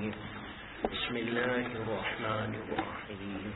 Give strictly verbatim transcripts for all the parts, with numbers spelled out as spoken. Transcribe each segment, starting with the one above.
الرجيم بسم الله الرحمن الرحيم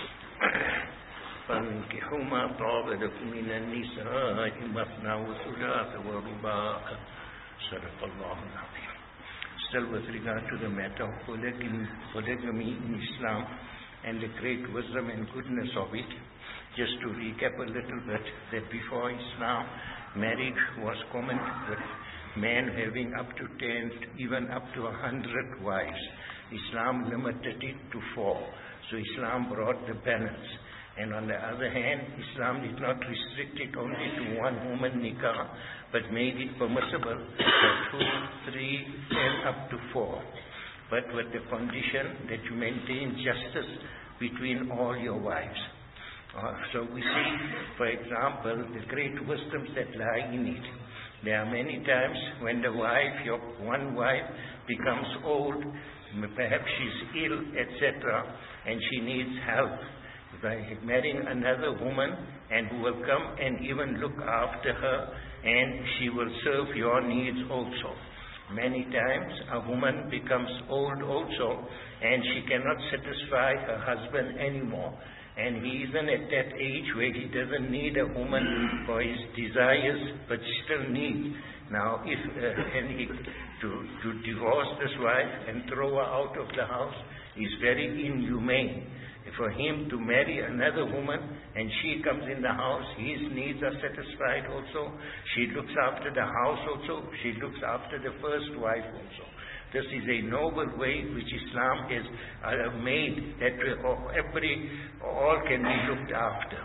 فانكحوا ما طاب لكم من النساء مثنى وثلاث ورباع صدق الله العظيم. Still with regard to the matter of polygamy, polygamy in Islam and the great wisdom and goodness of it, just to recap a little bit, that before Islam, marriage was common with men having up to ten, even up to a hundred wives. Islam limited it to four. So Islam brought the balance. And on the other hand, Islam did not restrict it only to one woman nikah, but made it permissible for two, three, and up to four. But with the condition that you maintain justice between all your wives. Uh, so we see, for example, the great wisdoms that lie in it. There are many times when the wife, your one wife, becomes old, perhaps she's ill, et cetera, and she needs help by marrying another woman, and who will come and even look after her, and she will serve your needs also. Many times a woman becomes old also, and she cannot satisfy her husband anymore. And he isn't at that age where he doesn't need a woman for his desires, but still needs. Now, if uh, and he, to, to divorce this wife and throw her out of the house is very inhumane. For him to marry another woman and she comes in the house, his needs are satisfied also. She looks after the house also. She looks after the first wife also. This is a noble way which Islam has uh, made, that every, all can be looked after.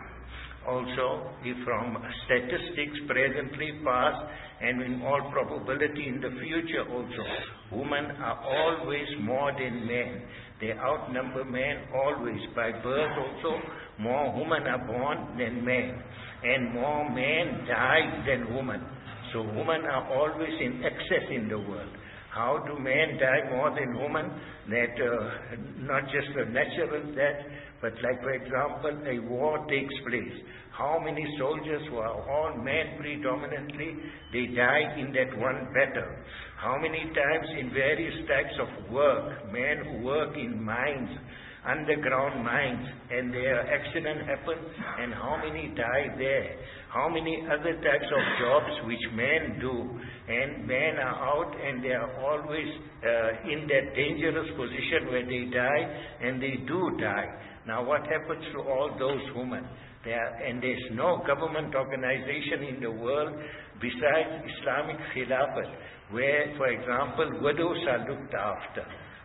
Also, if from statistics presently past and in all probability in the future also, women are always more than men. They outnumber men always. By birth also, more women are born than men. And more men die than women. So women are always in excess in the world. How do men die more than women? That uh, not just a natural death, but like, for example, a war takes place. How many soldiers who are all men predominantly, they die in that one battle? How many times in various types of work, men who work in mines, underground mines, and their accident happens, and how many die there? How many other types of jobs which men do, and men are out and they are always uh, in that dangerous position where they die, and they do die. Now what happens to all those women? There, and there's no government organization in the world besides Islamic Khilafat, where, for example, widows are looked after,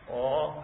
or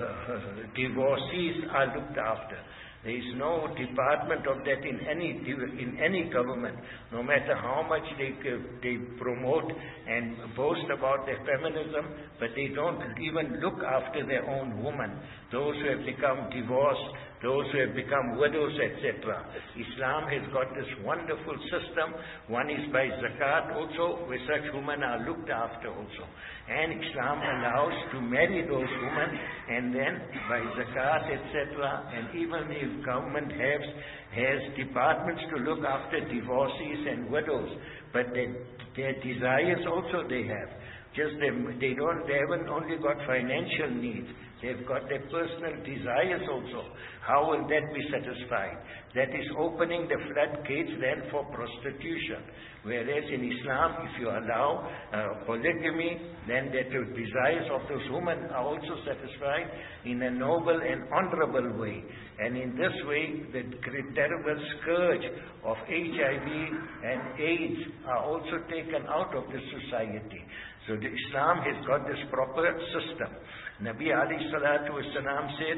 uh, divorcees are looked after. There is no department of that in any in any government, no matter how much they they promote and boast about their feminism, but they don't even look after their own women, those who have become divorced, those who have become widows, et cetera. Islam has got this wonderful system. One is by zakat also, where such women are looked after also. And Islam allows to marry those women, and then by zakat, et cetera. And even if government has, has departments to look after divorcees and widows, but they, their desires also they have. Just they, they don't, they haven't only got financial needs. They've got their personal desires also. How will that be satisfied? That is opening the floodgates then for prostitution. Whereas in Islam, if you allow uh, polygamy, then that the desires of those women are also satisfied in a noble and honorable way. And in this way, the terrible scourge of H I V and AIDS are also taken out of the society. So the Islam has got this proper system. Nabi alayhi salatu wasalam said,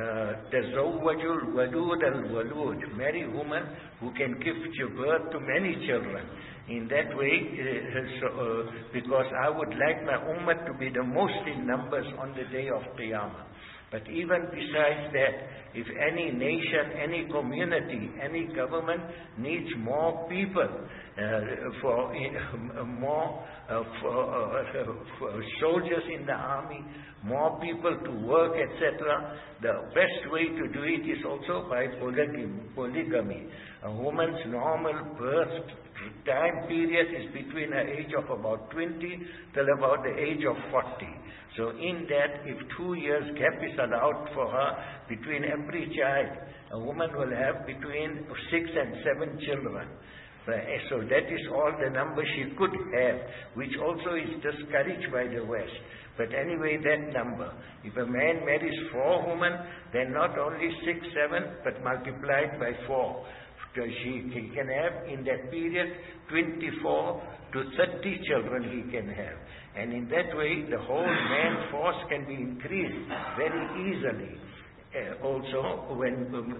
Tazawwajul wadud al-walud, marry woman who can give birth to many children. In that way, uh, so, uh, because I would like my ummah to be the most in numbers on the day of Qiyamah. But even besides that, if any nation, any community, any government needs more people, uh, for uh, more uh, for, uh, for soldiers in the army, more people to work, et cetera. The best way to do it is also by polygamy. polygamy. A woman's normal birth time period is between the age of about twenty till about the age of forty. So in that, if two years gap is allowed for her between every child, a woman will have between six and seven children. So that is all the number she could have, which also is discouraged by the West. But anyway, that number. If a man marries four women, then not only six, seven, but multiplied by four. She, he can have in that period twenty-four to thirty children he can have. And in that way, the whole man force can be increased very easily. Uh, also, when um,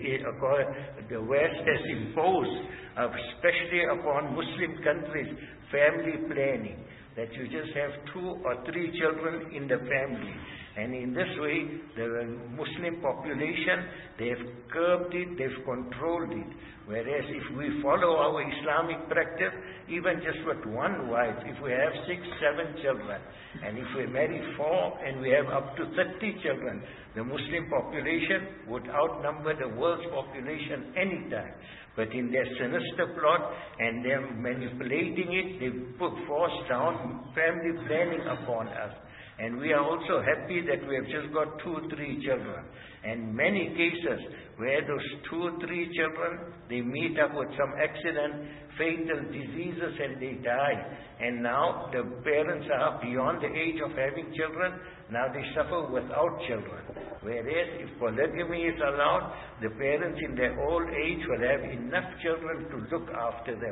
uh, the West has imposed, uh, especially upon Muslim countries, family planning, that you just have two or three children in the family. And in this way, the Muslim population, they have curbed it, they've controlled it. Whereas if we follow our Islamic practice, even just with one wife, if we have six, seven children, and if we marry four and we have up to thirty children, the Muslim population would outnumber the world's population anytime. But in their sinister plot and their manipulating it, they put force down family planning upon us. And we are also happy that we have just got two, three children. And many cases where those two, three children, they meet up with some accident, fatal diseases, and they die. And now the parents are beyond the age of having children. Now they suffer without children. Whereas if polygamy is allowed, the parents in their old age will have enough children to look after them.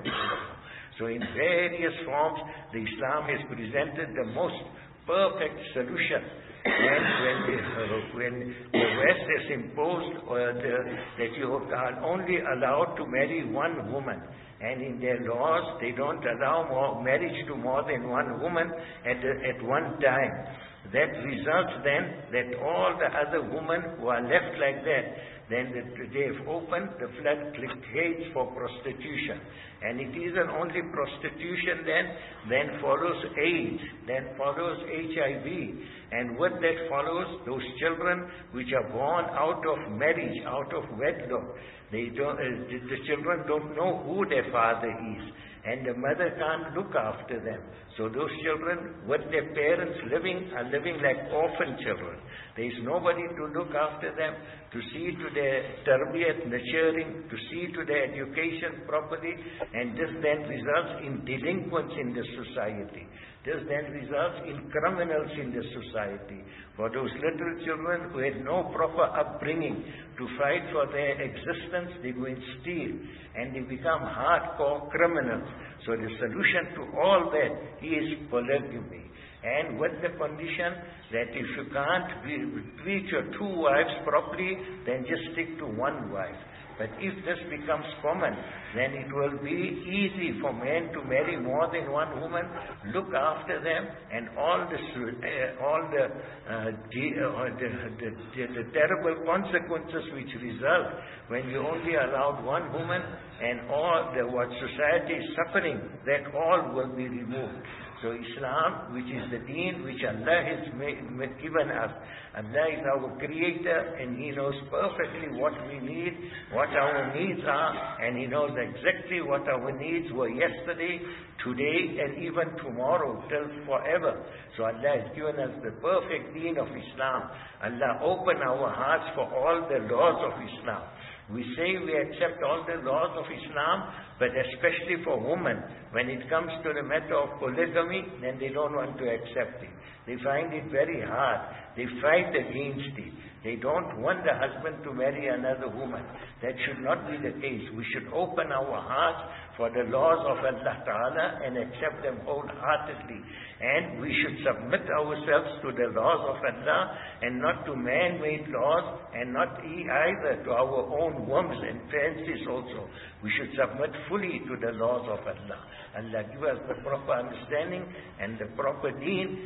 So in various forms, the Islam has presented the most perfect solution. And when the, uh, when the West has imposed uh, the, that you are only allowed to marry one woman, and in their laws they don't allow more marriage to more than one woman at a, at one time, that results then that all the other women who are left like that, then they have opened the floodgates for prostitution. And it isn't only prostitution then, then follows AIDS, then follows H I V. And what that follows, those children which are born out of marriage, out of wedlock, they don't, uh, the children don't know who their father is. And the mother can't look after them. So those children, with their parents living, are living like orphan children. There is nobody to look after them, to see to their tarbiyat, nurturing, to see to their education properly, and this then results in delinquents in the society. This then results in criminals in the society. For those little children who had no proper upbringing to fight for their existence, they go and steal, and they become hardcore criminals. So the solution to all that is polygamy. And with the condition that if you can't be, treat your two wives properly, then just stick to one wife. But if this becomes common, then it will be easy for men to marry more than one woman, look after them, and all the uh, all the, uh, the, uh, the, the, the the terrible consequences which result when you only allowed one woman, and all the what society is suffering, that all will be removed. So Islam, which is the deen which Allah has made, given us, Allah is our creator, and He knows perfectly what we need, what our needs are, and He knows exactly what our needs were yesterday, today, and even tomorrow, till forever. So Allah has given us the perfect deen of Islam. Allah opened our hearts for all the laws of Islam. We say we accept all the laws of Islam, but especially for women, when it comes to the matter of polygamy, then they don't want to accept it. They find it very hard. They fight against it. They don't want the husband to marry another woman. That should not be the case. We should open our hearts for the laws of Allah Ta'ala and accept them wholeheartedly. And we should submit ourselves to the laws of Allah and not to man-made laws, and not either to our own whims and fancies also. We should submit fully to the laws of Allah. Allah give us the proper understanding and the proper deen, and that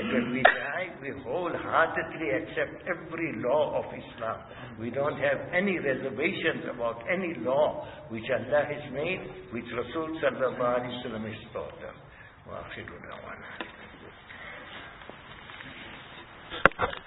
when we die, we wholeheartedly accept every law of Islam. We don't have any reservations about any law which Allah has made, which Rasul sallallahu alaihi wasallam has taught them. Wa akhiru da'wana.